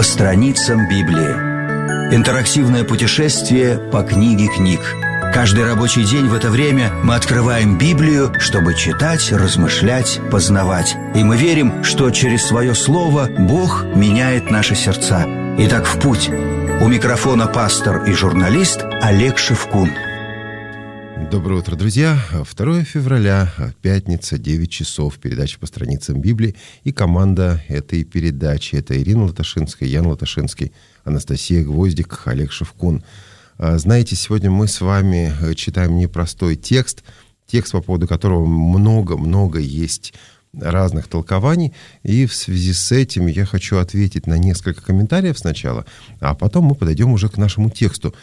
страницам Библии. Интерактивное путешествие по книге книг. Каждый рабочий день в это время мы открываем Библию, чтобы читать, размышлять, познавать. И мы верим, что через свое слово Бог меняет наши сердца. Итак, в путь. У микрофона пастор и журналист Олег Шевкун. Доброе утро, друзья. 2 февраля, пятница, 9 часов. Передача по страницам Библии. И команда этой передачи. Это Ирина Латашинская, Ян Латашинский, Анастасия Гвоздик, Олег Шевкун. Знаете, сегодня мы с вами читаем непростой текст, по поводу которого много есть разных толкований. И в связи с этим я хочу ответить на несколько комментариев сначала, а потом мы подойдем уже к нашему тексту.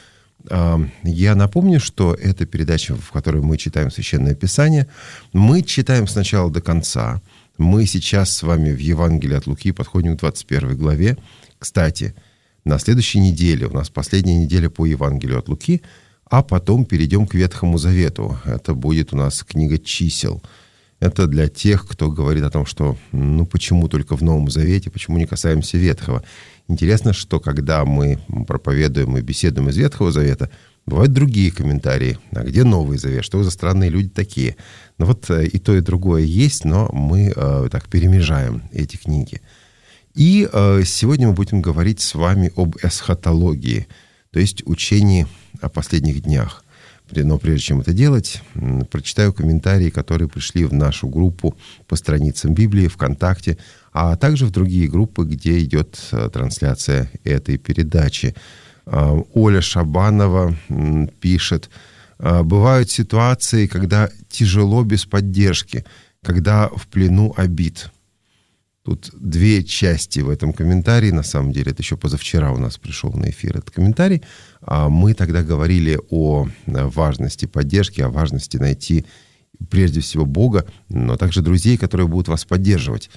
Я напомню, что это передача, в которой мы читаем Священное Писание. Мы читаем с начала до конца. Мы сейчас с вами в Евангелии от Луки подходим к 21 главе. Кстати, на следующей неделе, у нас последняя неделя по Евангелию от Луки, а потом перейдем к Ветхому Завету. Это будет у нас книга чисел. Это для тех, кто говорит о том, что почему только в Новом Завете, почему не касаемся Ветхого. Интересно, что когда мы проповедуем и беседуем из Ветхого Завета, бывают другие комментарии. А где Новый Завет? Что вы за странные люди такие? И то, и другое есть, но мы так перемежаем эти книги. И сегодня мы будем говорить с вами об эсхатологии, то есть учении о последних днях. Но прежде чем это делать, прочитаю комментарии, которые пришли в нашу группу по страницам Библии ВКонтакте, а также в другие группы, где идет трансляция этой передачи. Оля Шабанова пишет: «Бывают ситуации, когда тяжело без поддержки, когда в плену обид». Тут две части в этом комментарии. На самом деле, это еще позавчера у нас пришел на эфир этот комментарий. Мы тогда говорили о важности поддержки, о важности найти прежде всего Бога, но также друзей, которые будут вас поддерживать.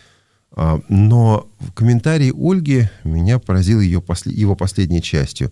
Но в комментарии Ольги меня поразила его последней частью.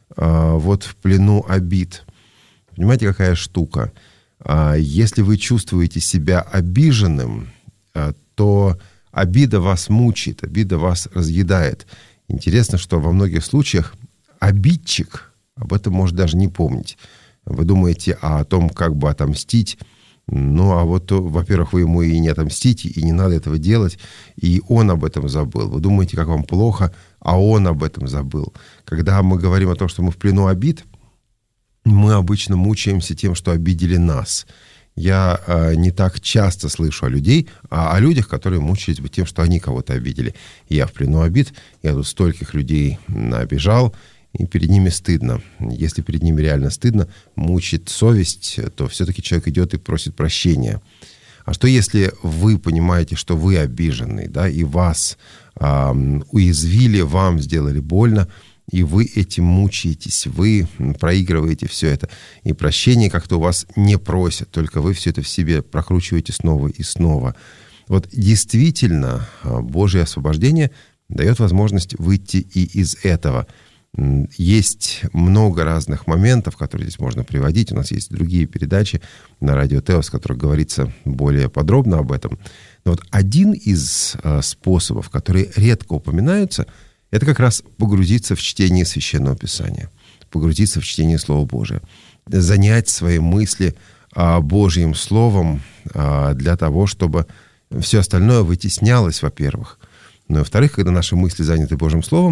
В плену обид. Понимаете, какая штука? Если вы чувствуете себя обиженным, то обида вас мучает, обида вас разъедает. Интересно, что во многих случаях обидчик об этом может даже не помнить. Вы думаете о том, как бы отомстить. Во-первых, вы ему и не отомстите, и не надо этого делать, и он об этом забыл. Вы думаете, как вам плохо, а он об этом забыл. Когда мы говорим о том, что мы в плену обид, мы обычно мучаемся тем, что обидели нас. Я не так часто слышу о людях, которые мучаются тем, что они кого-то обидели. Я в плену обид, я тут стольких людей обижал, и перед ними стыдно. Если перед ними реально стыдно, мучит совесть, то все-таки человек идет и просит прощения. А что если вы понимаете, что вы обиженный, да, и вас уязвили, вам сделали больно, и вы этим мучаетесь, вы проигрываете все это. И прощения как-то у вас не просят, только вы все это в себе прокручиваете снова и снова. Действительно, Божье освобождение дает возможность выйти и из этого. Есть много разных моментов, которые здесь можно приводить. У нас есть другие передачи на радио Теос, в которых говорится более подробно об этом. Но один из способов, которые редко упоминаются, это как раз погрузиться в чтение Священного Писания, погрузиться в чтение Слова Божия, занять свои мысли Божьим Словом для того, чтобы все остальное вытеснялось, во-первых. Но, во-вторых, когда наши мысли заняты Божьим Словом,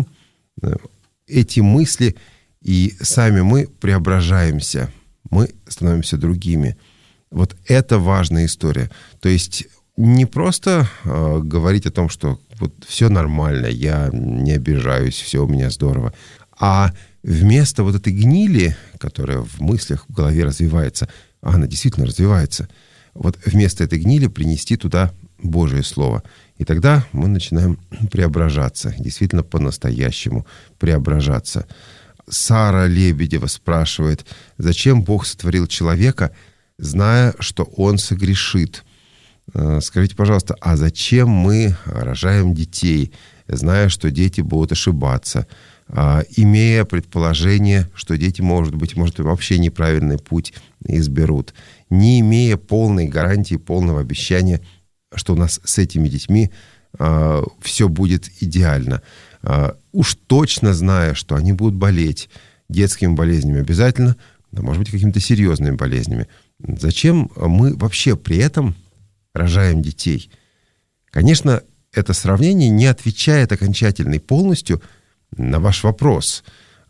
эти мысли и сами мы преображаемся, мы становимся другими. Это важная история. То есть не просто говорить о том, что все нормально, я не обижаюсь, все у меня здорово. А вместо этой гнили, которая в мыслях, в голове развивается, она действительно развивается, вместо этой гнили принести туда Божие Слово. И тогда мы начинаем преображаться, действительно по-настоящему преображаться. Сара Лебедева спрашивает: зачем Бог сотворил человека, зная, что он согрешит? Скажите, пожалуйста, а зачем мы рожаем детей, зная, что дети будут ошибаться, имея предположение, что дети, может вообще неправильный путь изберут, не имея полной гарантии, полного обещания, что у нас с этими детьми все будет идеально. уж точно зная, что они будут болеть детскими болезнями обязательно, да, может быть, какими-то серьезными болезнями. Зачем мы вообще при этом рожаем детей? Конечно, это сравнение не отвечает окончательно и полностью на ваш вопрос.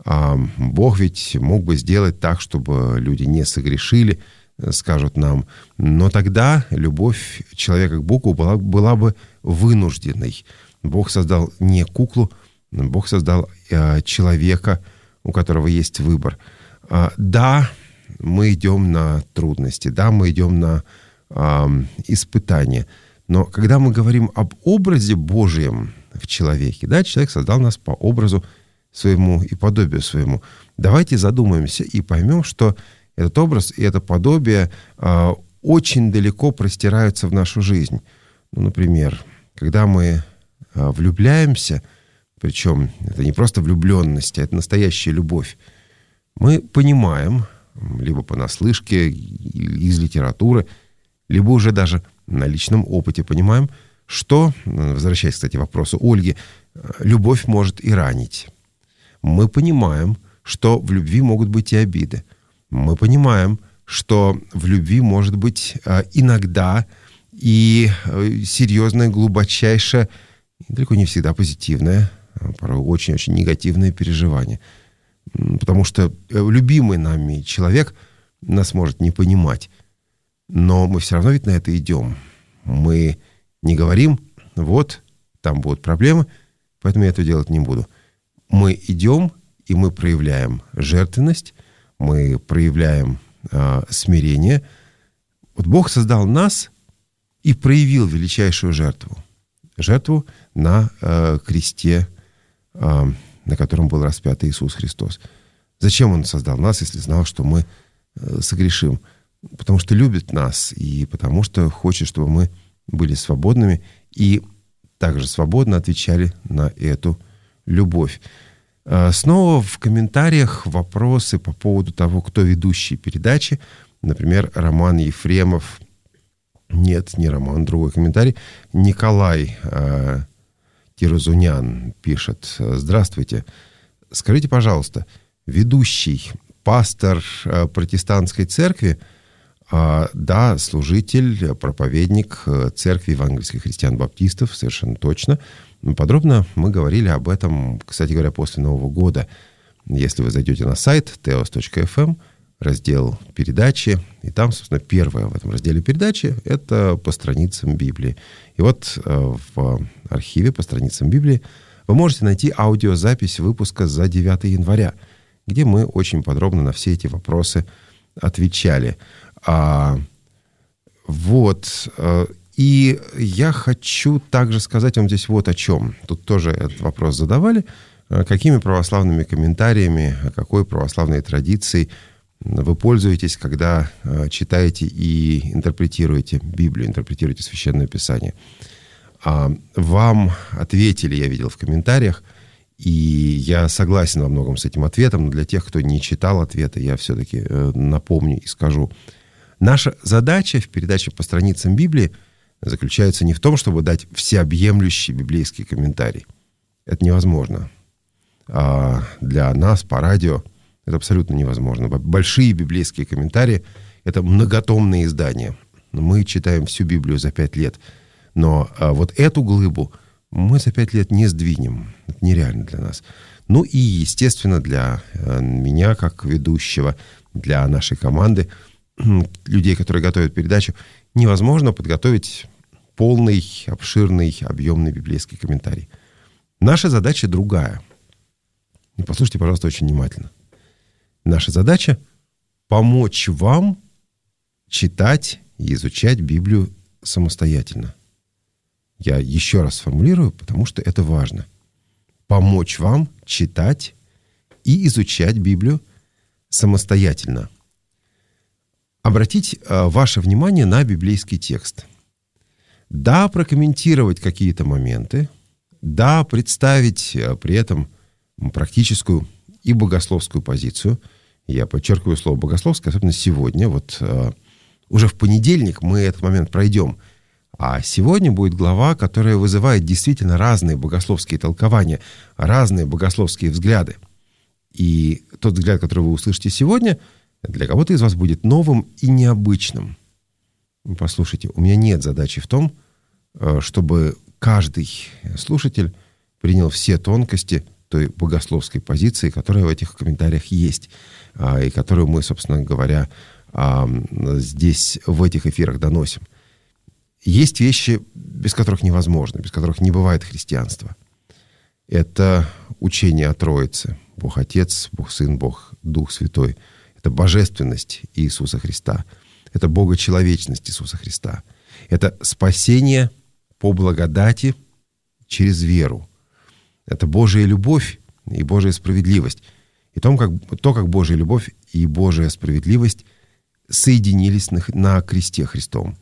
Бог ведь мог бы сделать так, чтобы люди не согрешили, скажут нам. Но тогда любовь человека к Богу была бы вынужденной. Бог создал не куклу, Бог создал человека, у которого есть выбор. Да, мы идем на трудности, да, мы идем на испытания. Но когда мы говорим об образе Божьем в человеке, да, человек создал нас по образу своему и подобию своему. Давайте задумаемся и поймем, что этот образ и это подобие очень далеко простираются в нашу жизнь. Ну, например, когда мы влюбляемся, причем это не просто влюбленность, а это настоящая любовь, мы понимаем, либо понаслышке, из литературы, либо уже даже на личном опыте понимаем, что, возвращаясь, кстати, к вопросу Ольги, любовь может и ранить. Мы понимаем, что в любви могут быть и обиды. Мы понимаем, что в любви может быть иногда и серьезное, глубочайшее, далеко не всегда позитивное, порой очень-очень негативное переживание. Потому что любимый нами человек нас может не понимать. Но мы все равно ведь на это идем. Мы не говорим, вот, там будут проблемы, поэтому я этого делать не буду. Мы идем, и мы проявляем жертвенность, мы проявляем смирение. Вот Бог создал нас и проявил величайшую жертву. Жертву на кресте, на котором был распят Иисус Христос. Зачем Он создал нас, если знал, что мы согрешим? Потому что любит нас и потому что хочет, чтобы мы были свободными и также свободно отвечали на эту любовь. Снова в комментариях вопросы по поводу того, кто ведущий передачи. Например, Роман Ефремов. Нет, не Роман, другой комментарий. Николай Тирозунян пишет. Здравствуйте. Скажите, пожалуйста, ведущий, пастор протестантской церкви, да, служитель, проповедник церкви евангельских христиан-баптистов, совершенно точно. Подробно мы говорили об этом, кстати говоря, после Нового года. Если вы зайдете на сайт teos.fm, раздел «Передачи», и там, собственно, первое в этом разделе «Передачи» — это по страницам Библии. И вот в архиве по страницам Библии вы можете найти аудиозапись выпуска за 9 января, где мы очень подробно на все эти вопросы отвечали. И я хочу также сказать вам здесь вот о чем. Тут тоже этот вопрос задавали. Какими православными комментариями, какой православной традицией вы пользуетесь, когда читаете и интерпретируете Библию, интерпретируете Священное Писание? Вам ответили, я видел в комментариях, и я согласен во многом с этим ответом, но для тех, кто не читал ответа, я все-таки напомню и скажу. Наша задача в передаче по страницам Библии заключается не в том, чтобы дать всеобъемлющий библейский комментарий. Это невозможно. Для нас по радио это абсолютно невозможно. Большие библейские комментарии — это многотомные издания. Мы читаем всю Библию за 5 лет. Но вот эту глыбу мы за 5 лет не сдвинем. Это нереально для нас. Ну и, естественно, для меня, как ведущего, для нашей команды, людей, которые готовят передачу, невозможно подготовить полный, обширный, объемный библейский комментарий. Наша задача другая. И послушайте, пожалуйста, очень внимательно. Наша задача — помочь вам читать и изучать Библию самостоятельно. Я еще раз сформулирую, потому что это важно. Помочь вам читать и изучать Библию самостоятельно. Обратить ваше внимание на библейский текст. Да, прокомментировать какие-то моменты. Да, представить при этом практическую и богословскую позицию. Я подчеркиваю слово «богословское», особенно сегодня. Вот уже в понедельник мы этот момент пройдем. А сегодня будет глава, которая вызывает действительно разные богословские толкования, разные богословские взгляды. И тот взгляд, который вы услышите сегодня, для кого-то из вас будет новым и необычным. Послушайте, у меня нет задачи в том, чтобы каждый слушатель принял все тонкости той богословской позиции, которая в этих комментариях есть, и которую мы, собственно говоря, здесь в этих эфирах доносим. Есть вещи, без которых невозможно, без которых не бывает христианства. Это учение о Троице. Бог Отец, Бог Сын, Бог Дух Святой. Это божественность Иисуса Христа. Это богочеловечность Иисуса Христа. Это спасение по благодати через веру. Это Божья любовь и Божья справедливость. И то, как Божья любовь и Божья справедливость соединились на кресте Христом.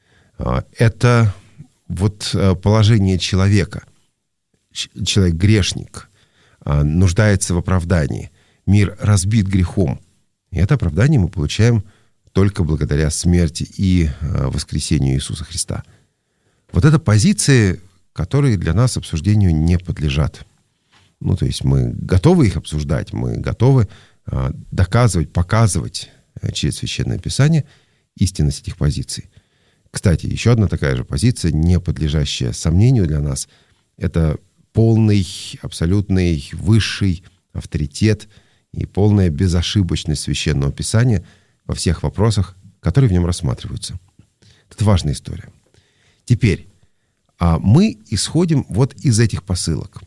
Это вот положение человека. Человек грешник, нуждается в оправдании. Мир разбит грехом. И это оправдание мы получаем только благодаря смерти и воскресению Иисуса Христа. Вот это позиции, которые для нас обсуждению не подлежат. То есть мы готовы их обсуждать, мы готовы доказывать, показывать через Священное Писание истинность этих позиций. Кстати, еще одна такая же позиция, не подлежащая сомнению для нас, это полный, абсолютный, высший авторитет и полная безошибочность Священного Писания во всех вопросах, которые в нем рассматриваются. Это важная история. Теперь, мы исходим вот из этих посылок.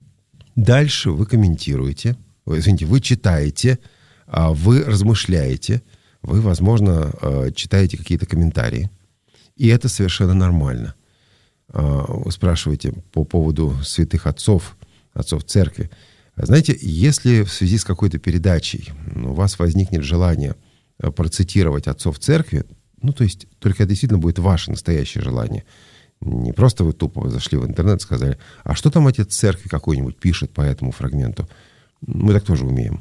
Дальше вы комментируете, вы читаете, вы размышляете, вы, возможно, читаете какие-то комментарии. И это совершенно нормально. Вы спрашиваете по поводу святых отцов церкви. Знаете, если в связи с какой-то передачей у вас возникнет желание процитировать отцов церкви, то есть только это действительно будет ваше настоящее желание. Не просто вы тупо зашли в интернет и сказали, а что там отец церкви какой-нибудь пишет по этому фрагменту? Мы так тоже умеем.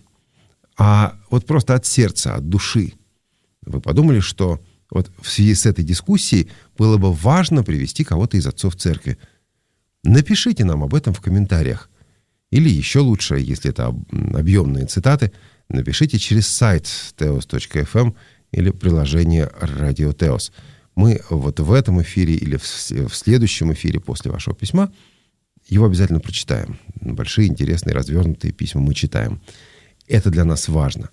А вот просто от сердца, от души вы подумали, что вот в связи с этой дискуссией было бы важно привести кого-то из отцов церкви. Напишите нам об этом в комментариях. Или еще лучше, если это объемные цитаты, напишите через сайт teos.fm или приложение Radio Teos. Мы вот в этом эфире или в следующем эфире после вашего письма его обязательно прочитаем. Большие, интересные, развернутые письма мы читаем. Это для нас важно.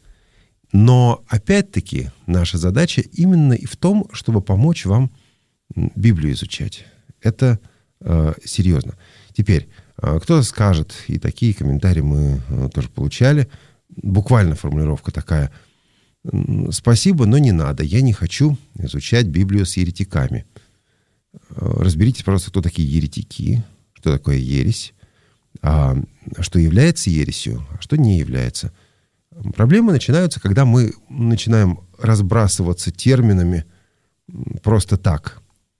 Но, опять-таки, наша задача именно и в том, чтобы помочь вам Библию изучать. Это серьезно. Теперь, кто-то скажет, и такие комментарии мы тоже получали, буквально формулировка такая: «Спасибо, но не надо, я не хочу изучать Библию с еретиками». Разберитесь, пожалуйста, кто такие еретики, что такое ересь, что является ересью, а что не является. Проблемы начинаются, когда мы начинаем разбрасываться терминами просто так.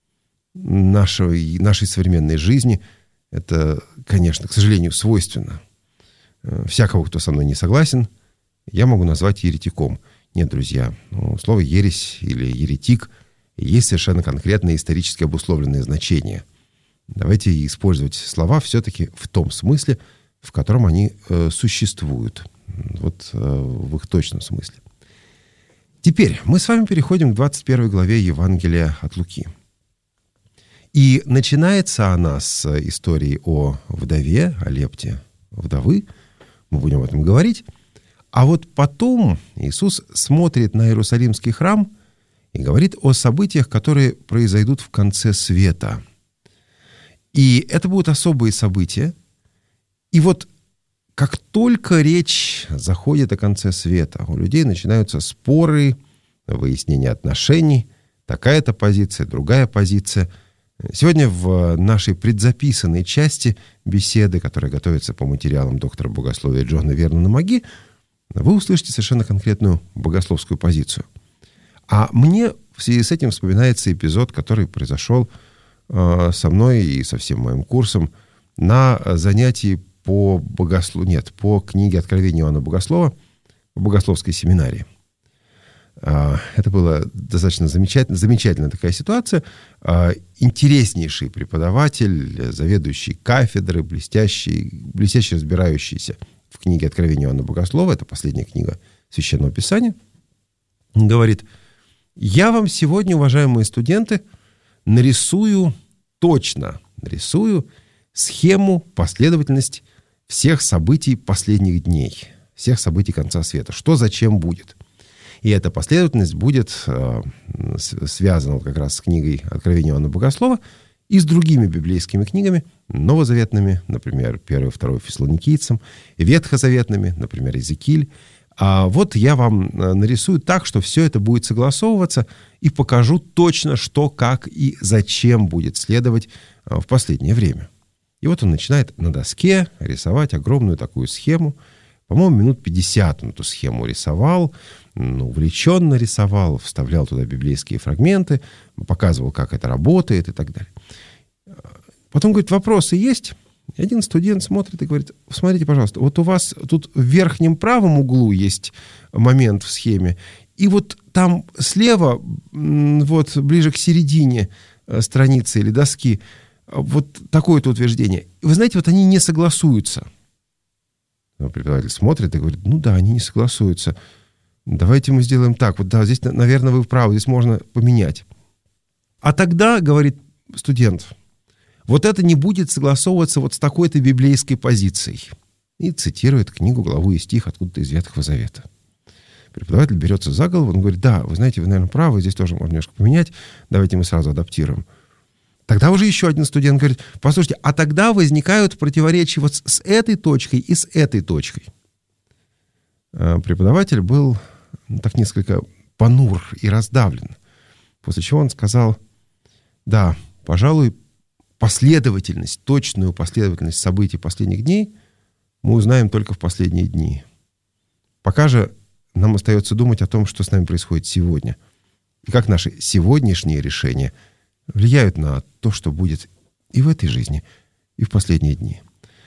Нашей современной жизни это, конечно, к сожалению, свойственно. Всякого, кто со мной не согласен, я могу назвать еретиком. Нет, друзья, слово «ересь» или «еретик» есть совершенно конкретное исторически обусловленное значение. Давайте использовать слова все-таки в том смысле, в котором они существуют. Вот в их точном смысле. Теперь мы с вами переходим к 21 главе Евангелия от Луки. И начинается она с истории о вдове, о лепте вдовы. Мы будем об этом говорить. А вот потом Иисус смотрит на Иерусалимский храм и говорит о событиях, которые произойдут в конце света. И это будут особые события. И вот как только речь заходит о конце света, у людей начинаются споры, выяснение отношений, такая-то позиция, другая позиция. Сегодня в нашей предзаписанной части беседы, которая готовится по материалам доктора богословия Джона Вернона Маги, вы услышите совершенно конкретную богословскую позицию. А мне в связи с этим вспоминается эпизод, который произошел со мной и со всем моим курсом на занятии по книге Откровения Иоанна Богослова в богословской семинарии. Это была достаточно замечательная такая ситуация. Интереснейший преподаватель, заведующий кафедры, блестяще разбирающийся в книге «Откровение Иоанна Богослова», это последняя книга Священного Писания, говорит: я вам сегодня, уважаемые студенты, нарисую схему, последовательность всех событий последних дней, всех событий конца света, что зачем будет. И эта последовательность будет связана как раз с книгой «Откровение Иоанна Богослова» и с другими библейскими книгами, новозаветными, например, 1 и 2 Фессалоникийцам, ветхозаветными, например, Иезекииль. А вот я вам нарисую так, что все это будет согласовываться, и покажу точно, что, как и зачем будет следовать в последнее время. И вот он начинает на доске рисовать огромную такую схему. По-моему, минут 50 он эту схему рисовал, увлеченно рисовал, вставлял туда библейские фрагменты, показывал, как это работает и так далее. Потом, говорит, вопросы есть? И один студент смотрит и говорит: смотрите, пожалуйста, вот у вас тут в верхнем правом углу есть момент в схеме, и вот там слева, вот ближе к середине страницы или доски, вот такое-то утверждение. И вы знаете, вот они не согласуются. Преподаватель смотрит и говорит: ну да, они не согласуются. Давайте мы сделаем так. Вот да, здесь, наверное, вы правы, здесь можно поменять. А тогда, говорит студент, вот это не будет согласовываться вот с такой-то библейской позицией. И цитирует книгу, главу и стих откуда-то из Ветхого Завета. Преподаватель берется за голову, он говорит: да, вы знаете, вы, наверное, правы, здесь тоже можно немножко поменять, давайте мы сразу адаптируем. Тогда уже еще один студент говорит: послушайте, а тогда возникают противоречия вот с этой точкой и с этой точкой. Преподаватель был так несколько понур и раздавлен, после чего он сказал: да, пожалуй, точную последовательность событий последних дней мы узнаем только в последние дни. Пока же нам остается думать о том, что с нами происходит сегодня, и как наши сегодняшние решения влияют на то, что будет и в этой жизни, и в последние дни.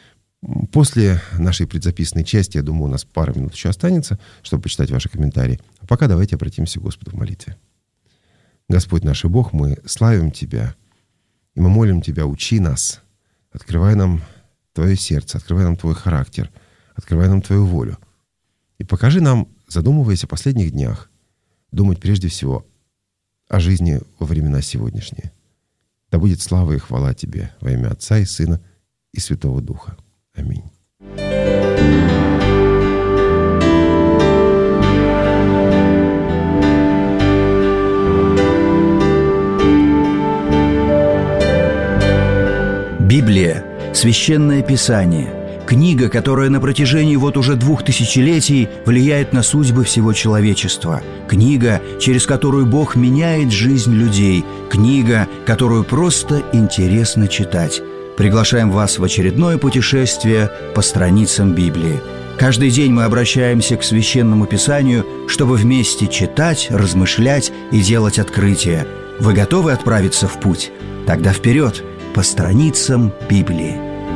После нашей предзаписанной части, я думаю, у нас пара минут еще останется, чтобы почитать ваши комментарии. А пока давайте обратимся к Господу в молитве. Господь наш и Бог, мы славим Тебя, и мы молим Тебя: учи нас, открывай нам Твое сердце, открывай нам Твой характер, открывай нам Твою волю. И покажи нам, задумываясь о последних днях, думать прежде всего о жизни во времена сегодняшние. Да будет слава и хвала Тебе во имя Отца и Сына и Святого Духа. Аминь. Библия – священное писание, книга, которая на протяжении вот уже 2000 влияет на судьбы всего человечества, книга, через которую Бог меняет жизнь людей, книга, которую просто интересно читать. Приглашаем вас в очередное путешествие по страницам Библии. Каждый день мы обращаемся к Священному Писанию, чтобы вместе читать, размышлять и делать открытия. Вы готовы отправиться в путь? Тогда вперед, по страницам Библии.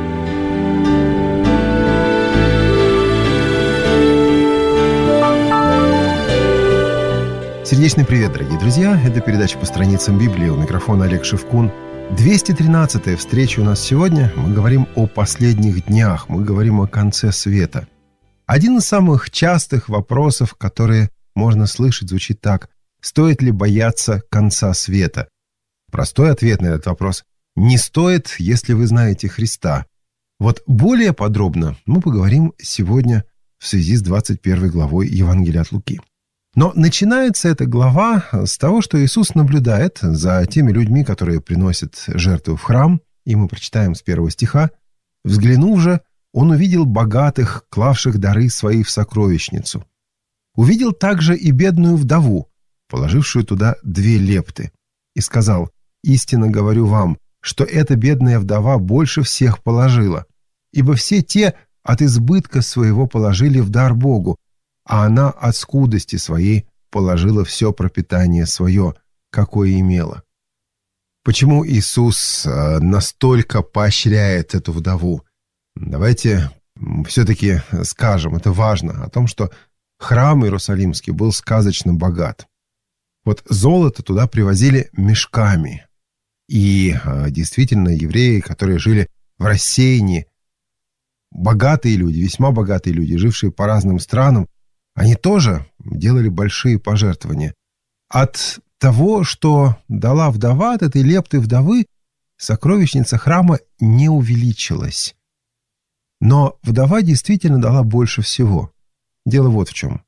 Сердечный привет, дорогие друзья! Это передача «По страницам Библии». У микрофона Олег Шевкун. 213-я встреча у нас сегодня. Мы говорим о последних днях, мы говорим о конце света. Один из самых частых вопросов, которые можно слышать, звучит так: стоит ли бояться конца света? Простой ответ на этот вопрос: не стоит, если вы знаете Христа. Вот более подробно мы поговорим сегодня в связи с 21 главой Евангелия от Луки. Но начинается эта глава с того, что Иисус наблюдает за теми людьми, которые приносят жертву в храм, и мы прочитаем с 1 стиха. «Взглянув же, он увидел богатых, клавших дары свои в сокровищницу. Увидел также и бедную вдову, положившую туда 2 лепты, и сказал: истинно говорю вам, что эта бедная вдова больше всех положила, ибо все те от избытка своего положили в дар Богу, а она от скудости своей положила все пропитание свое, какое имела». Почему Иисус настолько поощряет эту вдову? Давайте все-таки скажем, это важно, о том, что храм Иерусалимский был сказочно богат. Вот золото туда привозили мешками. И действительно, евреи, которые жили в рассеянии, богатые люди, весьма богатые люди, жившие по разным странам, они тоже делали большие пожертвования. От того, что дала вдова, от этой лепты вдовы, сокровищница храма не увеличилась. Но вдова действительно дала больше всего. Дело вот в чем.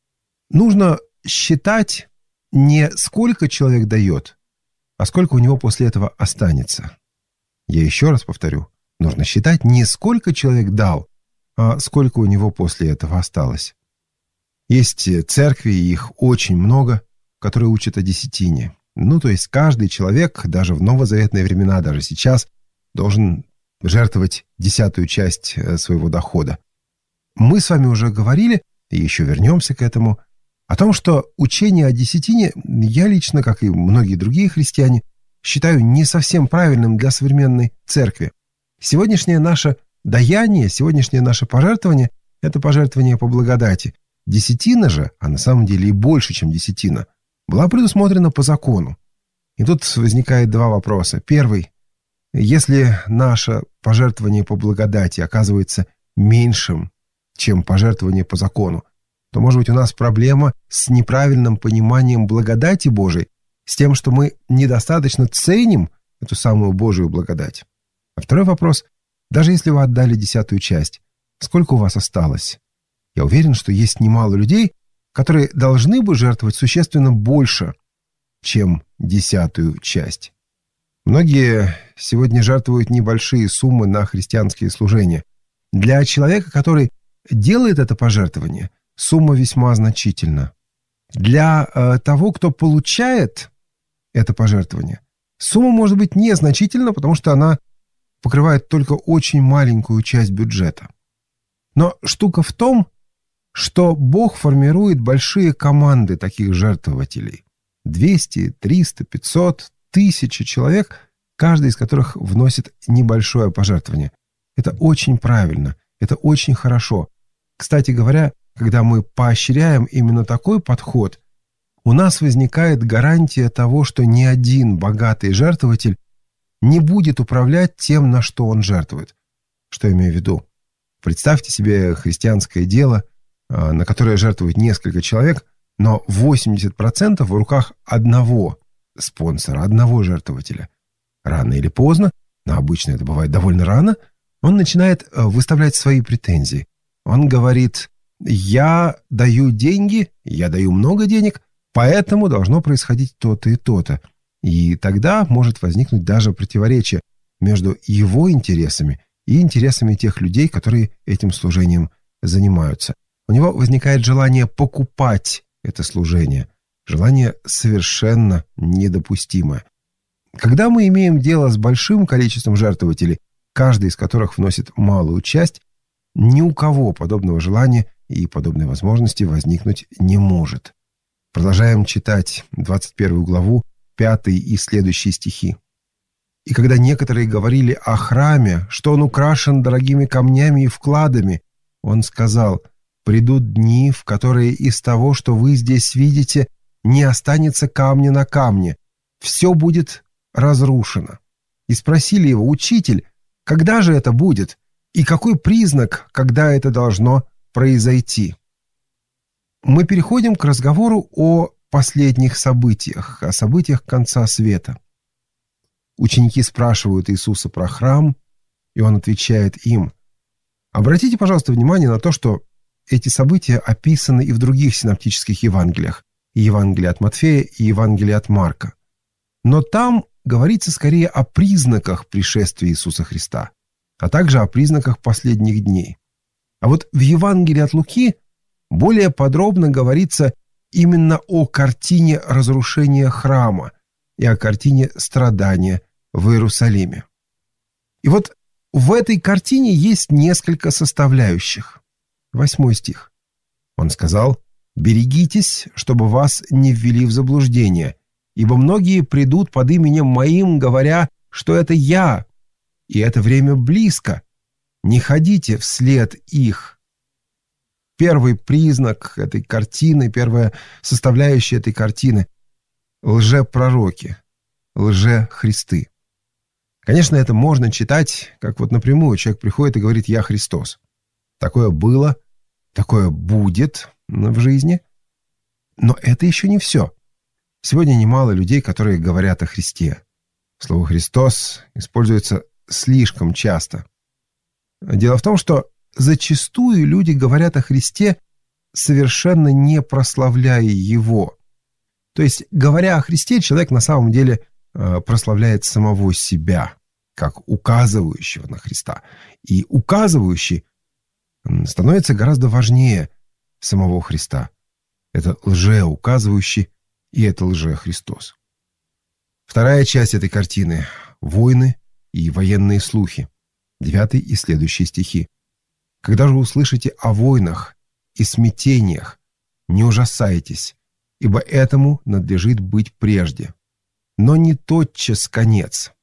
Нужно считать не сколько человек дает, а сколько у него после этого останется. Я еще раз повторю. Нужно считать не сколько человек дал, а сколько у него после этого осталось. Есть церкви, их очень много, которые учат о десятине. То есть каждый человек, даже в новозаветные времена, даже сейчас, должен жертвовать 10-ю часть своего дохода. Мы с вами уже говорили, и еще вернемся к этому, о том, что учение о десятине я лично, как и многие другие христиане, считаю не совсем правильным для современной церкви. Сегодняшнее наше даяние, сегодняшнее наше пожертвование – это пожертвование по благодати. Десятина же, а на самом деле и больше, чем десятина, была предусмотрена по закону. И тут возникает два вопроса. Первый. Если наше пожертвование по благодати оказывается меньшим, чем пожертвование по закону, то, может быть, у нас проблема с неправильным пониманием благодати Божией, с тем, что мы недостаточно ценим эту самую Божию благодать. А второй вопрос. Даже если вы отдали 10-ю часть, сколько у вас осталось? Я уверен, что есть немало людей, которые должны бы жертвовать существенно больше, чем 10-ю часть. Многие сегодня жертвуют небольшие суммы на христианские служения. Для человека, который делает это пожертвование, сумма весьма значительна. Для того, кто получает это пожертвование, сумма может быть незначительна, потому что она покрывает только очень маленькую часть бюджета. Но штука в том, что Бог формирует большие команды таких жертвователей. 200, 300, 500, 1000 человек, каждый из которых вносит небольшое пожертвование. Это очень правильно, это очень хорошо. Кстати говоря, когда мы поощряем именно такой подход, у нас возникает гарантия того, что ни один богатый жертвователь не будет управлять тем, на что он жертвует. Что я имею в виду? Представьте себе христианское дело, на которое жертвует несколько человек, но 80% в руках одного спонсора, одного жертвователя. Рано или поздно, но обычно это бывает довольно рано, он начинает выставлять свои претензии. Он говорит: я даю деньги, я даю много денег, поэтому должно происходить то-то и то-то. И тогда может возникнуть даже противоречие между его интересами и интересами тех людей, которые этим служением занимаются. У него возникает желание покупать это служение, желание совершенно недопустимое. Когда мы имеем дело с большим количеством жертвователей, каждый из которых вносит малую часть, ни у кого подобного желания и подобной возможности возникнуть не может. Продолжаем читать 21 главу, 5 и следующие стихи. «И когда некоторые говорили о храме, что он украшен дорогими камнями и вкладами, он сказал: придут дни, в которые из того, что вы здесь видите, не останется камня на камне, все будет разрушено. И спросили его: учитель, когда же это будет? И какой признак, когда это должно произойти?» Мы переходим к разговору о последних событиях, о событиях конца света. Ученики спрашивают Иисуса про храм, и он отвечает им. Обратите, пожалуйста, внимание на то, что эти события описаны и в других синоптических Евангелиях, и Евангелие от Матфея, и Евангелие от Марка. Но там говорится скорее о признаках пришествия Иисуса Христа, а также о признаках последних дней. А вот в Евангелии от Луки более подробно говорится именно о картине разрушения храма и о картине страдания в Иерусалиме. И вот в этой картине есть несколько составляющих. 8 стих. Он сказал: «Берегитесь, чтобы вас не ввели в заблуждение, ибо многие придут под именем Моим, говоря, что это Я, и это время близко. Не ходите вслед их». первый признак этой картины, первая составляющая этой картины – лжепророки, лжехристы. Конечно, это можно читать, как вот напрямую человек приходит и говорит: «Я Христос». Такое было, такое будет в жизни. Но это еще не все. Сегодня немало людей, которые говорят о Христе. Слово «Христос» используется слишком часто. Дело в том, что зачастую люди говорят о Христе, совершенно не прославляя Его. То есть, говоря о Христе, человек на самом деле прославляет самого себя, как указывающего на Христа. И указывающий становится гораздо важнее самого Христа. Это лжеуказывающий, и это лжехристос. Вторая часть этой картины – войны и военные слухи. 9 и следующие стихи. «Когда же услышите о войнах и смятениях, не ужасайтесь, ибо этому надлежит быть прежде. Но не тотчас конец».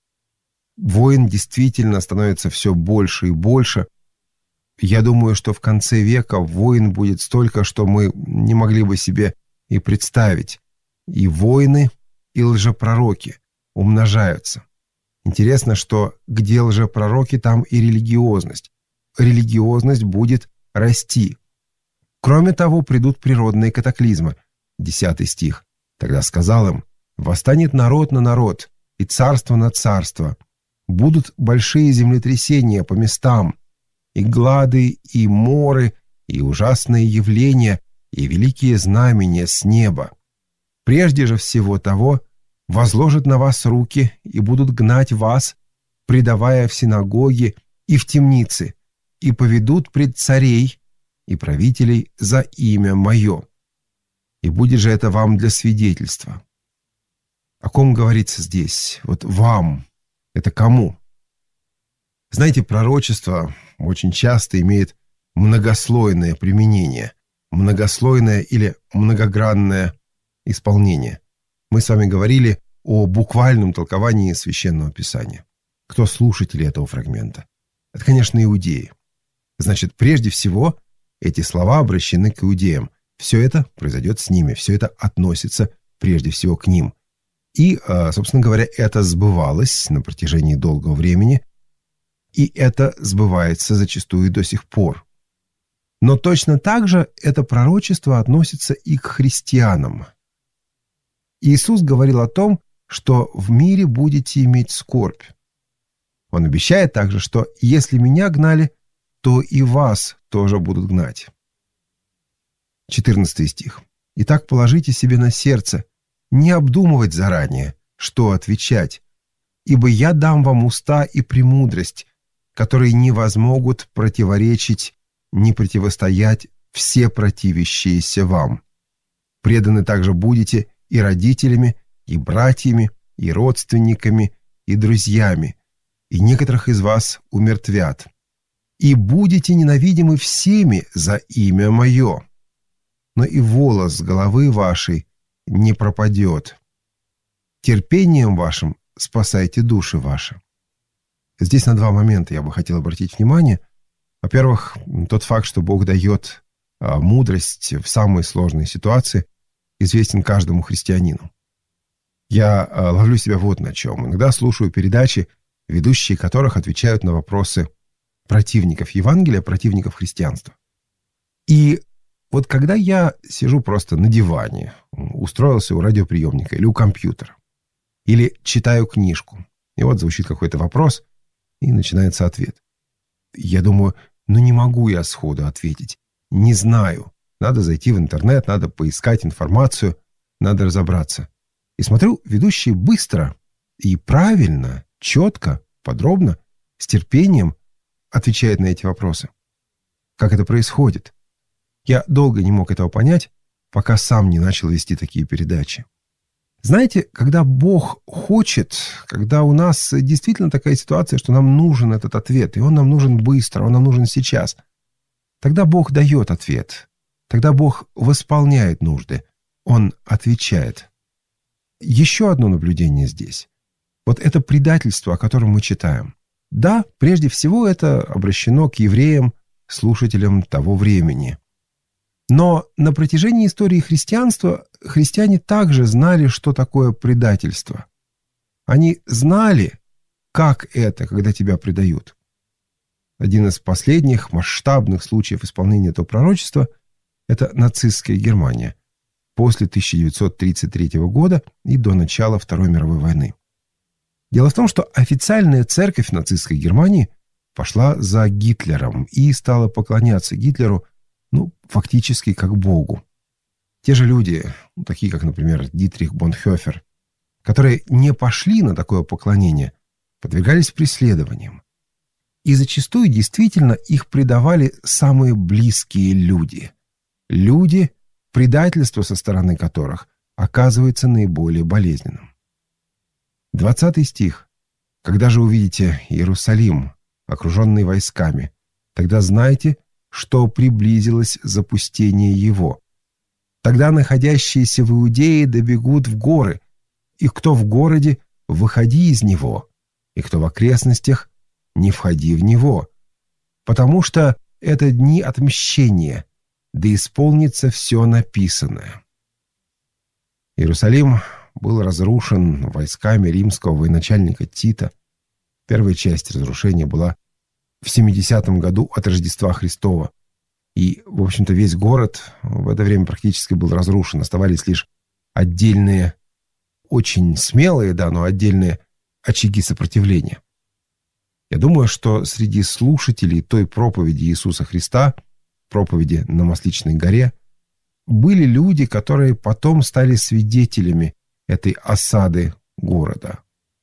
Войн действительно становится все больше и больше. Я думаю, что в конце века войн будет столько, что мы не могли бы себе и представить. И войны, и лжепророки умножаются. Интересно, что где лжепророки, там и религиозность. Религиозность будет расти. Кроме того, придут природные катаклизмы. 10 стих. «Тогда сказал им: восстанет народ на народ, и царство на царство. Будут большие землетрясения по местам, и глады, и моры, и ужасные явления, и великие знамения с неба. Прежде же всего того возложат на вас руки и будут гнать вас, предавая в синагоги и в темницы, и поведут пред царей и правителей за имя мое. И будет же это вам для свидетельства». О ком говорится здесь? Вот вам. Это кому? Знаете, пророчество очень часто имеет многослойное применение, многослойное или многогранное исполнение. Мы с вами говорили о буквальном толковании Священного Писания. Кто слушатели этого фрагмента? Это, конечно, иудеи. Значит, прежде всего, эти слова обращены к иудеям. Все это произойдет с ними, все это относится прежде всего к ним. И, собственно говоря, это сбывалось на протяжении долгого времени, и это сбывается зачастую до сих пор. Но точно так же это пророчество относится и к христианам. Иисус говорил о том, что в мире будете иметь скорбь. Он обещает также, что если меня гнали, то и вас тоже будут гнать. 14 стих. «Итак, положите себе на сердце, не обдумывать заранее, что отвечать, ибо я дам вам уста и премудрость, которые не возмогут противоречить, не противостоять все противящиеся вам. Преданы также будете и родителями, и братьями, и родственниками, и друзьями, и некоторых из вас умертвят. И будете ненавидимы всеми за имя мое. Но и волос с головы вашей не пропадет. Терпением вашим спасайте души ваши». Здесь на два момента я бы хотел обратить внимание. Во-первых, тот факт, что Бог дает мудрость в самой сложной ситуации, известен каждому христианину. Я ловлю себя вот на чем. Иногда слушаю передачи, ведущие которых отвечают на вопросы противников Евангелия, противников христианства. И вот когда я сижу просто на диване, устроился у радиоприемника или у компьютера, или читаю книжку, и вот звучит какой-то вопрос, и начинается ответ. Я думаю, не могу я сходу ответить, не знаю. Надо зайти в интернет, надо поискать информацию, надо разобраться. И смотрю, ведущий быстро и правильно, четко, подробно, с терпением отвечает на эти вопросы. Как это происходит? Я долго не мог этого понять, пока сам не начал вести такие передачи. Знаете, когда Бог хочет, когда у нас действительно такая ситуация, что нам нужен этот ответ, и он нам нужен быстро, он нам нужен сейчас, тогда Бог дает ответ, тогда Бог восполняет нужды, он отвечает. Еще одно наблюдение здесь. Вот это предательство, о котором мы читаем. Да, прежде всего это обращено к евреям, слушателям того времени. Но на протяжении истории христианства христиане также знали, что такое предательство. Они знали, как это, когда тебя предают. Один из последних масштабных случаев исполнения этого пророчества – это нацистская Германия после 1933 года и до начала Второй мировой войны. Дело в том, что официальная церковь нацистской Германии пошла за Гитлером и стала поклоняться Гитлеру, фактически как Богу. Те же люди, такие как, например, Дитрих Бонхофер, которые не пошли на такое поклонение, подвергались преследованиям. И зачастую действительно их предавали самые близкие люди. Люди, предательство со стороны которых оказывается наиболее болезненным. 20 стих. «Когда же увидите Иерусалим, окруженный войсками, тогда знайте, что приблизилось запустение его. Тогда находящиеся в Иудее добегут в горы, и кто в городе, выходи из него, и кто в окрестностях, не входи в него, потому что это дни отмщения, да исполнится все написанное». Иерусалим был разрушен войсками римского военачальника Тита. Первая часть разрушения была в 70-м году от Рождества Христова. И, в общем-то, весь город в это время практически был разрушен. Оставались лишь отдельные, очень смелые, но отдельные очаги сопротивления. Я думаю, что среди слушателей той проповеди Иисуса Христа, проповеди на Масличной горе, были люди, которые потом стали свидетелями этой осады города.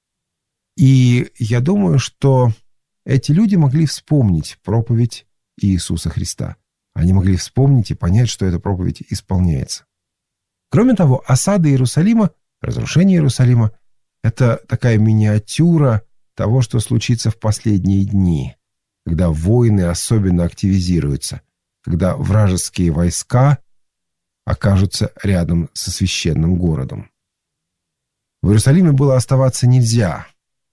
И я думаю, что эти люди могли вспомнить проповедь Иисуса Христа. Они могли вспомнить и понять, что эта проповедь исполняется. Кроме того, осада Иерусалима, разрушение Иерусалима – это такая миниатюра того, что случится в последние дни, когда войны особенно активизируются, когда вражеские войска окажутся рядом со священным городом. В Иерусалиме было оставаться нельзя.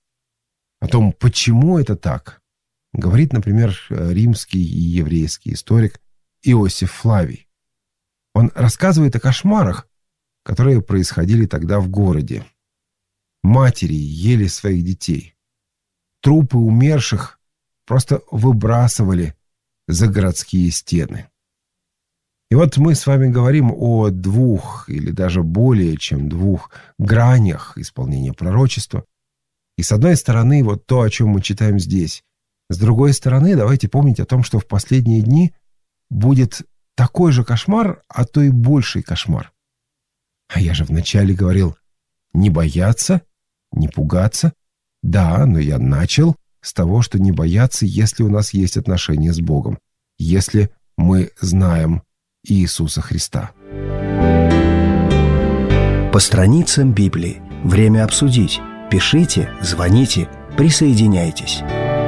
О том, почему это так, говорит, например, римский и еврейский историк Иосиф Флавий. Он рассказывает о кошмарах, которые происходили тогда в городе. Матери ели своих детей. Трупы умерших просто выбрасывали за городские стены. И вот мы с вами говорим о 2 или даже более чем 2 гранях исполнения пророчества. И с одной стороны, вот то, о чем мы читаем здесь. С другой стороны, давайте помнить о том, что в последние дни будет такой же кошмар, а то и больший кошмар. А я же вначале говорил, не бояться, не пугаться. Да, но я начал с того, что не бояться, если у нас есть отношения с Богом, если мы знаем Иисуса Христа. По страницам Библии. Время обсудить. Пишите, звоните, присоединяйтесь.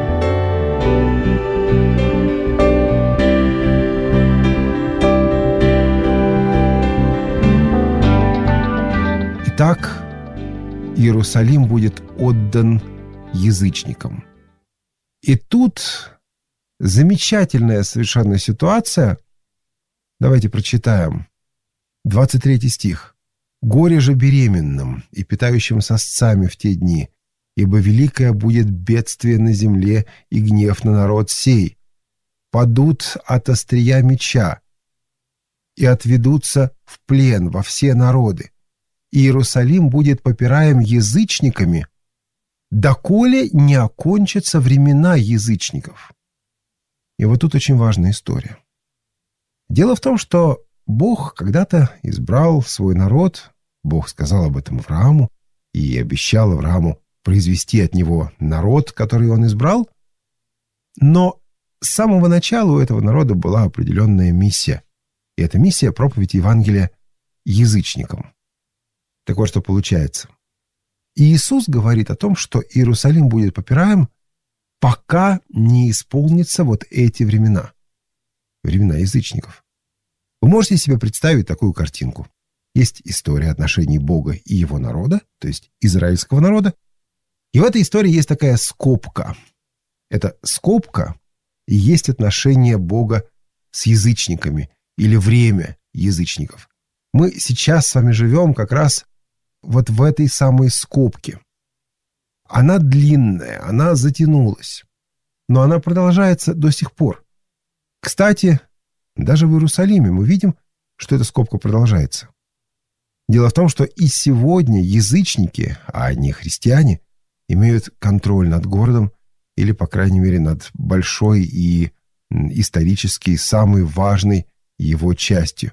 Итак, Иерусалим будет отдан язычникам. И тут замечательная совершенно ситуация. Давайте прочитаем. 23 стих. «Горе же беременным и питающим сосцами в те дни, ибо великое будет бедствие на земле и гнев на народ сей. Падут от острия меча и отведутся в плен во все народы. И Иерусалим будет попираем язычниками, доколе не окончатся времена язычников». И вот тут очень важная история. Дело в том, что Бог когда-то избрал свой народ, Бог сказал об этом Аврааму и обещал Аврааму произвести от него народ, который он избрал, но с самого начала у этого народа была определенная миссия, и эта миссия — проповедь Евангелия язычникам. Так вот, что получается. И Иисус говорит о том, что Иерусалим будет попираем, пока не исполнятся вот эти времена. Времена язычников. Вы можете себе представить такую картинку. Есть история отношений Бога и его народа, то есть израильского народа. И в этой истории есть такая скобка. Эта скобка и есть отношения Бога с язычниками или время язычников. Мы сейчас с вами живем как раз вот в этой самой скобке. Она длинная, она затянулась, но она продолжается до сих пор. Кстати, даже в Иерусалиме мы видим, что эта скобка продолжается. Дело в том, что и сегодня язычники, а не христиане, имеют контроль над городом или, по крайней мере, над большой и исторически самой важной его частью.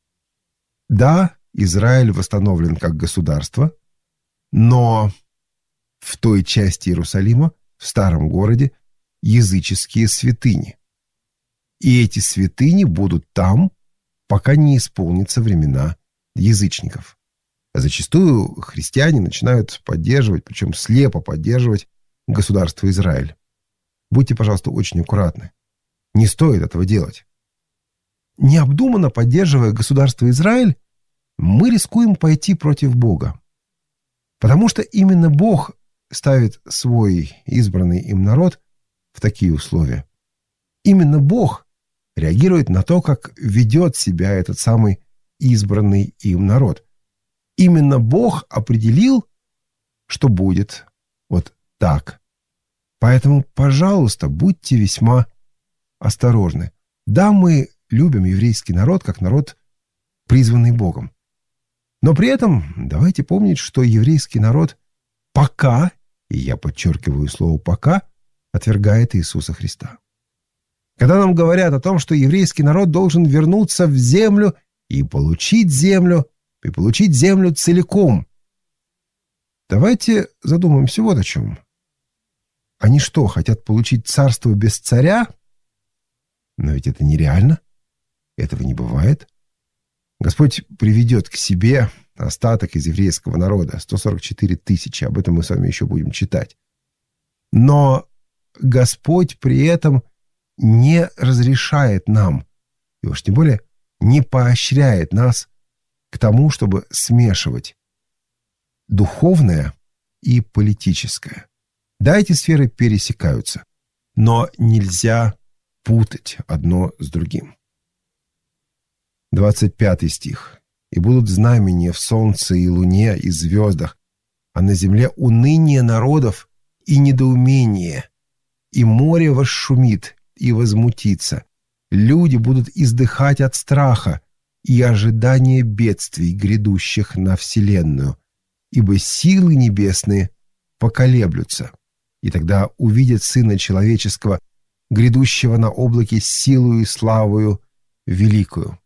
Да, Израиль восстановлен как государство, но в той части Иерусалима, в старом городе, языческие святыни. И эти святыни будут там, пока не исполнятся времена язычников. Зачастую христиане начинают поддерживать, причем слепо поддерживать, государство Израиль. Будьте, пожалуйста, очень аккуратны. Не стоит этого делать. Необдуманно поддерживая государство Израиль, мы рискуем пойти против Бога. Потому что именно Бог ставит свой избранный им народ в такие условия. Именно Бог реагирует на то, как ведет себя этот самый избранный им народ. Именно Бог определил, что будет вот так. Поэтому, пожалуйста, будьте весьма осторожны. Да, мы любим еврейский народ как народ, призванный Богом. Но при этом давайте помнить, что еврейский народ пока, и я подчеркиваю слово «пока», отвергает Иисуса Христа. Когда нам говорят о том, что еврейский народ должен вернуться в землю и получить землю целиком, давайте задумаемся вот о чем. Они что, хотят получить царство без царя? Но ведь это нереально. Этого не бывает. Господь приведет к себе остаток из еврейского народа, 144 тысячи, об этом мы с вами еще будем читать. Но Господь при этом не разрешает нам, и уж тем более не поощряет нас к тому, чтобы смешивать духовное и политическое. Да, эти сферы пересекаются, но нельзя путать одно с другим. 25 стих. «И будут знамения в солнце и луне и звездах, а на земле уныние народов и недоумение, и море восшумит и возмутится. Люди будут издыхать от страха и ожидания бедствий, грядущих на вселенную, ибо силы небесные поколеблются, и тогда увидят Сына Человеческого, грядущего на облаке с силою и славою великую».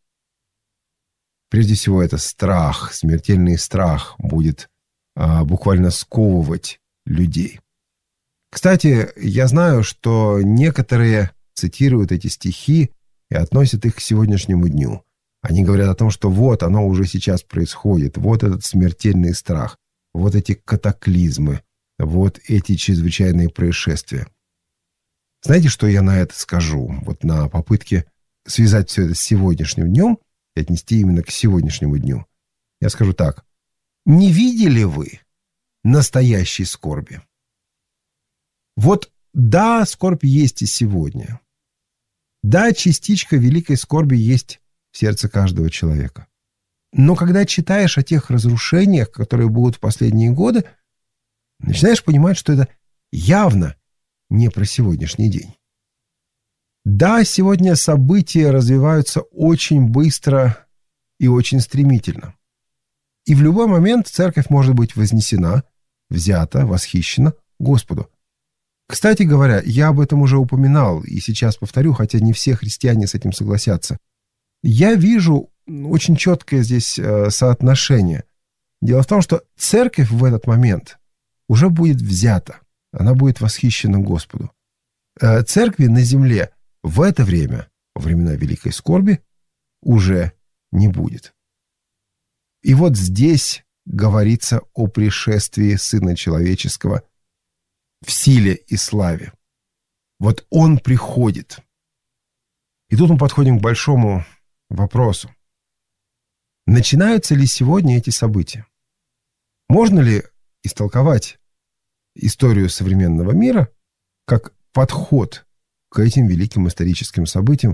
Прежде всего, это страх, смертельный страх будет буквально сковывать людей. Кстати, я знаю, что некоторые цитируют эти стихи и относят их к сегодняшнему дню. Они говорят о том, что вот оно уже сейчас происходит, вот этот смертельный страх, вот эти катаклизмы, вот эти чрезвычайные происшествия. Знаете, что я на это скажу? Вот на попытке связать все это с сегодняшним днем и отнести именно к сегодняшнему дню. Я скажу так. Не видели вы настоящей скорби? Вот да, скорбь есть и сегодня. Да, частичка великой скорби есть в сердце каждого человека. Но когда читаешь о тех разрушениях, которые будут в последние годы, начинаешь понимать, что это явно не про сегодняшний день. Да, сегодня события развиваются очень быстро и очень стремительно. И в любой момент церковь может быть вознесена, взята, восхищена Господу. Кстати говоря, я об этом уже упоминал, и сейчас повторю, хотя не все христиане с этим согласятся. Я вижу очень четкое здесь соотношение. Дело в том, что церковь в этот момент уже будет взята, она будет восхищена Господу. Церкви на земле в это время, во времена великой скорби, уже не будет. И вот здесь говорится о пришествии Сына Человеческого в силе и славе. Вот Он приходит. И тут мы подходим к большому вопросу. Начинаются ли сегодня эти события? Можно ли истолковать историю современного мира как подход к этим великим историческим событиям,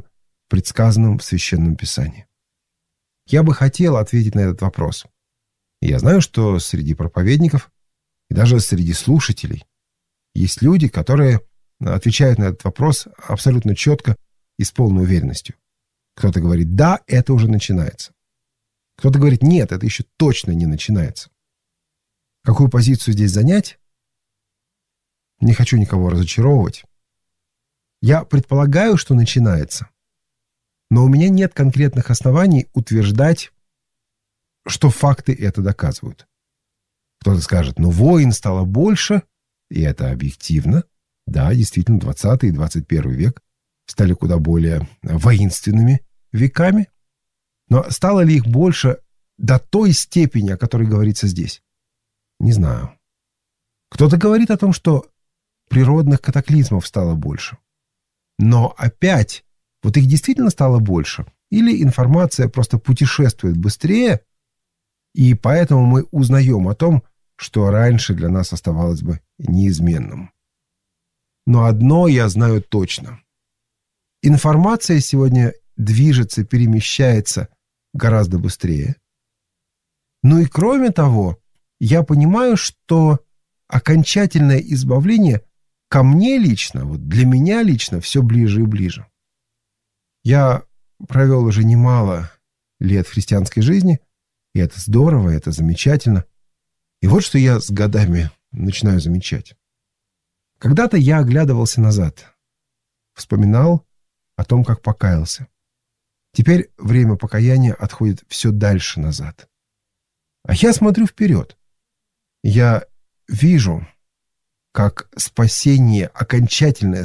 предсказанном в Священном Писании? Я бы хотел ответить на этот вопрос. Я знаю, что среди проповедников и даже среди слушателей есть люди, которые отвечают на этот вопрос абсолютно четко и с полной уверенностью. Кто-то говорит: да, это уже начинается. Кто-то говорит: нет, это еще точно не начинается. Какую позицию здесь занять? Не хочу никого разочаровывать. Я предполагаю, что начинается, но у меня нет конкретных оснований утверждать, что факты это доказывают. Кто-то скажет: ну, войн стало больше, и это объективно. Да, действительно, 20 и 21 век стали куда более воинственными веками. Но стало ли их больше до той степени, о которой говорится здесь? Не знаю. Кто-то говорит о том, что природных катаклизмов стало больше. Но опять, вот их действительно стало больше? Или информация просто путешествует быстрее, и поэтому мы узнаем о том, что раньше для нас оставалось бы неизменным? Но одно я знаю точно. Информация сегодня движется, перемещается гораздо быстрее. Ну и кроме того, я понимаю, что окончательное избавление ко мне лично, вот для меня лично, все ближе и ближе. Я провел уже немало лет в христианской жизни, и это здорово, это замечательно. И вот что я с годами начинаю замечать. Когда-то я оглядывался назад, вспоминал о том, как покаялся. Теперь время покаяния отходит все дальше назад. А я смотрю вперед. Я вижу, как спасение, окончательное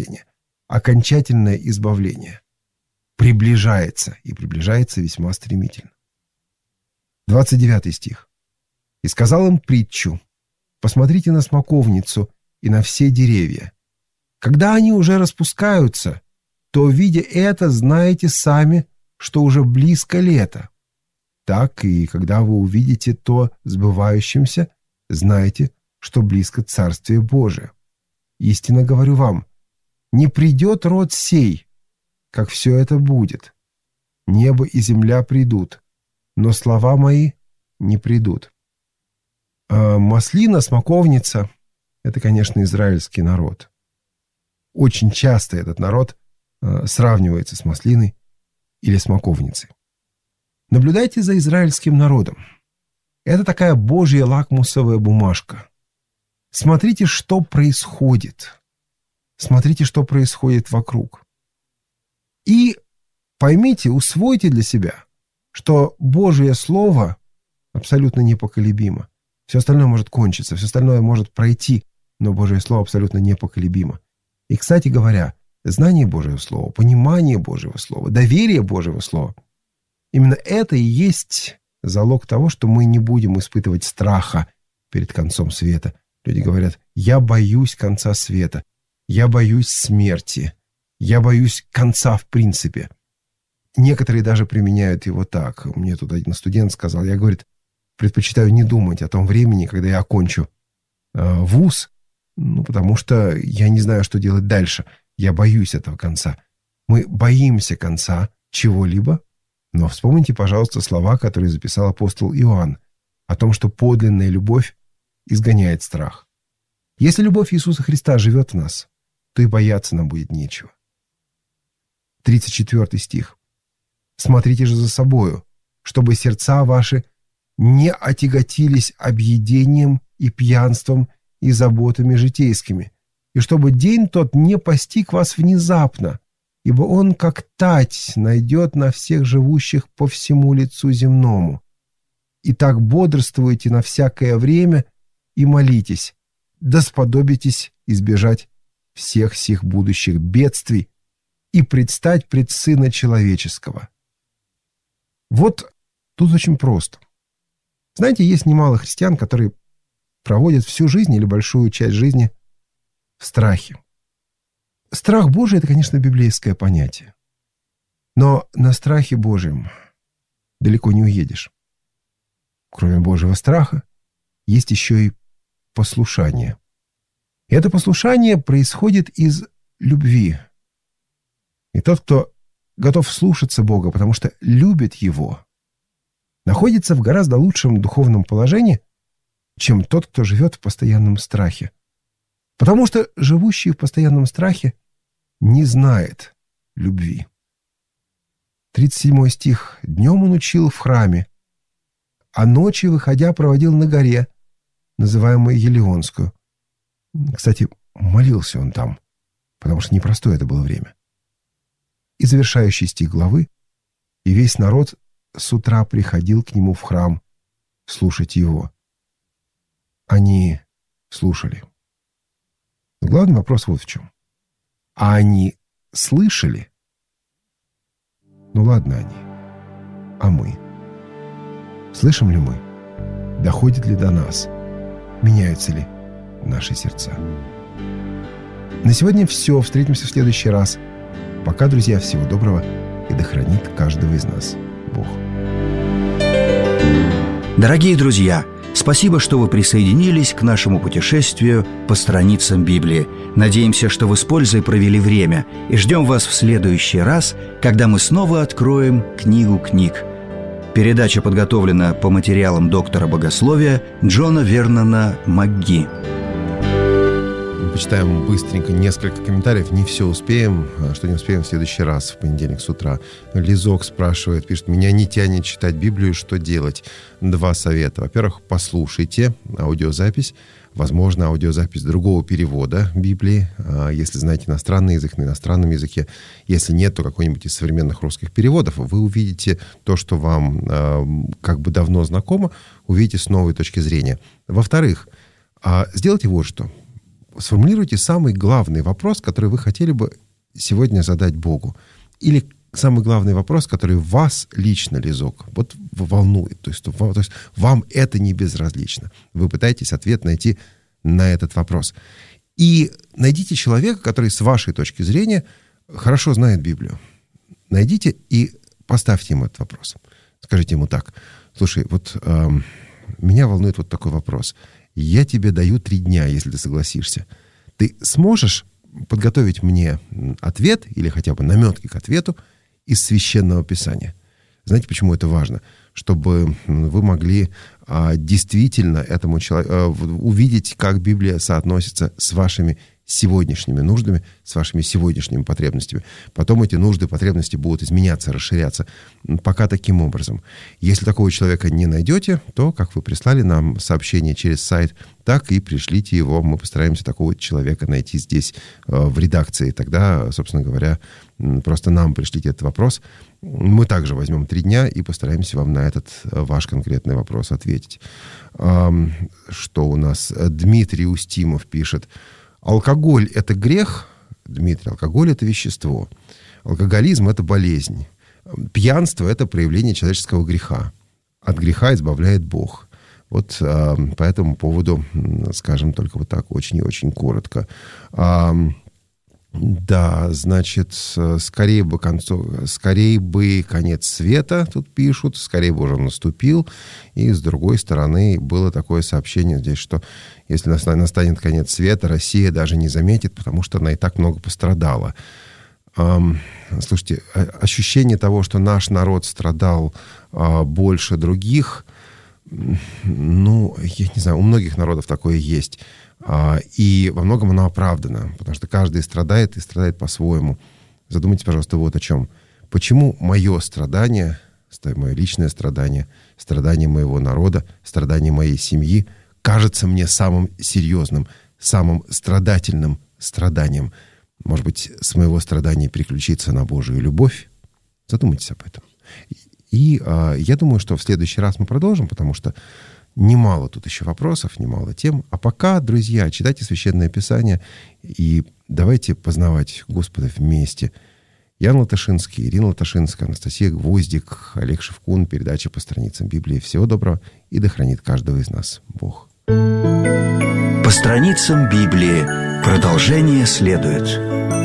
избавление приближается, и приближается весьма стремительно. 29 стих. «И сказал им притчу: посмотрите на смоковницу и на все деревья. Когда они уже распускаются, то, видя это, знаете сами, что уже близко лето. Так и когда вы увидите то сбывающимся, знайте, что близко Царствие Божие. Истинно говорю вам, не придет род сей, как все это будет. Небо и земля придут, но слова мои не придут». Маслина, смоковница — это, конечно, израильский народ. Очень часто этот народ сравнивается с маслиной или смоковницей. Наблюдайте за израильским народом. Это такая божья лакмусовая бумажка. Смотрите, что происходит. Смотрите, что происходит вокруг. И поймите, усвойте для себя, что Божье Слово абсолютно непоколебимо. Все остальное может кончиться, все остальное может пройти, но Божье Слово абсолютно непоколебимо. И, кстати говоря, знание Божьего Слова, понимание Божьего Слова, доверие Божьего Слова — именно это и есть залог того, что мы не будем испытывать страха перед концом света. Люди говорят: я боюсь конца света, я боюсь смерти, я боюсь конца в принципе. Некоторые даже применяют его так. Мне тут один студент сказал, я, говорит, предпочитаю не думать о том времени, когда я окончу вуз, потому что я не знаю, что делать дальше. Я боюсь этого конца. Мы боимся конца чего-либо, но вспомните, пожалуйста, слова, которые записал апостол Иоанн, о том, что подлинная любовь изгоняет страх. Если любовь Иисуса Христа живет в нас, то и бояться нам будет нечего. 34 стих. «Смотрите же за собою, чтобы сердца ваши не отяготились объедением и пьянством и заботами житейскими, и чтобы день тот не постиг вас внезапно, ибо он, как тать, найдет на всех живущих по всему лицу земному. И так бодрствуйте на всякое время и молитесь, да сподобитесь избежать всех сих будущих бедствий и предстать пред Сына Человеческого». Вот тут очень просто. Знаете, есть немало христиан, которые проводят всю жизнь или большую часть жизни в страхе. Страх Божий — это, конечно, библейское понятие. Но на страхе Божьем далеко не уедешь. Кроме Божьего страха, есть еще и послушание. И это послушание происходит из любви. И тот, кто готов слушаться Бога, потому что любит Его, находится в гораздо лучшем духовном положении, чем тот, кто живет в постоянном страхе. Потому что живущий в постоянном страхе не знает любви. 37 стих. «Днем он учил в храме, а ночью, выходя, проводил на горе, называемую Елеонскую». Кстати, молился он там, потому что непростое это было время. И завершающий стих главы: «И весь народ с утра приходил к нему в храм слушать его». Они слушали. Но главный вопрос вот в чем. А они слышали? Ну ладно они. А мы? Слышим ли мы? Доходит ли до нас? Меняются ли наши сердца? На сегодня все. Встретимся в следующий раз. Пока, друзья, всего доброго, и да хранит каждого из нас Бог. Дорогие друзья, спасибо, что вы присоединились к нашему путешествию по страницам Библии. Надеемся, что вы с пользой провели время, и ждем вас в следующий раз, когда мы снова откроем книгу книг. Передача подготовлена по материалам доктора богословия Джона Вернона МакГи. Почитаем быстренько несколько комментариев. Не все успеем. Что не успеем в следующий раз, в понедельник с утра. Лизок спрашивает, пишет: «Меня не тянет читать Библию, что делать?» 2 совета. Во-первых, послушайте аудиозапись. Возможно, аудиозапись другого перевода Библии. Если знаете иностранный язык, на иностранном языке. Если нет, то какой-нибудь из современных русских переводов. Вы увидите то, что вам как бы давно знакомо, увидите с новой точки зрения. Во-вторых, сделайте вот что. Сформулируйте самый главный вопрос, который вы хотели бы сегодня задать Богу. Или самый главный вопрос, который вас лично, Лизок, вот волнует. То есть вам это не безразлично. Вы пытаетесь ответ найти на этот вопрос. И найдите человека, который с вашей точки зрения хорошо знает Библию. Найдите и поставьте ему этот вопрос. Скажите ему так: «Слушай, вот меня волнует вот такой вопрос. Я тебе даю 3 дня, если ты согласишься. Ты сможешь подготовить мне ответ или хотя бы наметки к ответу из Священного Писания?» Знаете, почему это важно? Чтобы вы могли действительно этому человеку увидеть, как Библия соотносится с вашими сегодняшними нуждами, с вашими сегодняшними потребностями. Потом эти нужды, потребности будут изменяться, расширяться. Пока таким образом. Если такого человека не найдете, то, как вы прислали нам сообщение через сайт, так и пришлите его. Мы постараемся такого человека найти здесь, в редакции. Тогда, собственно говоря, просто нам пришлите этот вопрос. Мы также возьмем 3 дня и постараемся вам на этот ваш конкретный вопрос ответить. Что у нас? Дмитрий Устимов пишет: «Алкоголь – это грех?» Дмитрий, алкоголь – это вещество. Алкоголизм – это болезнь. Пьянство – это проявление человеческого греха. От греха избавляет Бог. Вот по этому поводу скажем только вот так, очень и очень коротко. Да, значит, скорее бы конец света, тут пишут, скорее бы уже наступил. И с другой стороны было такое сообщение здесь, что если настанет конец света, Россия даже не заметит, потому что она и так много пострадала. Слушайте, ощущение того, что наш народ страдал больше других, ну, я не знаю, у многих народов такое есть. И во многом оно оправдано, потому что каждый страдает и страдает по-своему. Задумайтесь, пожалуйста, вот о чем. Почему мое страдание, мое личное страдание, страдание моего народа, страдание моей семьи кажется мне самым серьезным, самым страдательным страданием? Может быть, с моего страдания переключиться на Божию любовь? Задумайтесь об этом. И я думаю, что в следующий раз мы продолжим, потому что немало тут еще вопросов, немало тем. А пока, друзья, читайте Священное Писание и давайте познавать Господа вместе. Ян Латашинский, Ирина Латашинская, Анастасия Гвоздик, Олег Шевкун. Передача по страницам Библии. Всего доброго, и да хранит каждого из нас Бог. По страницам Библии. Продолжение следует.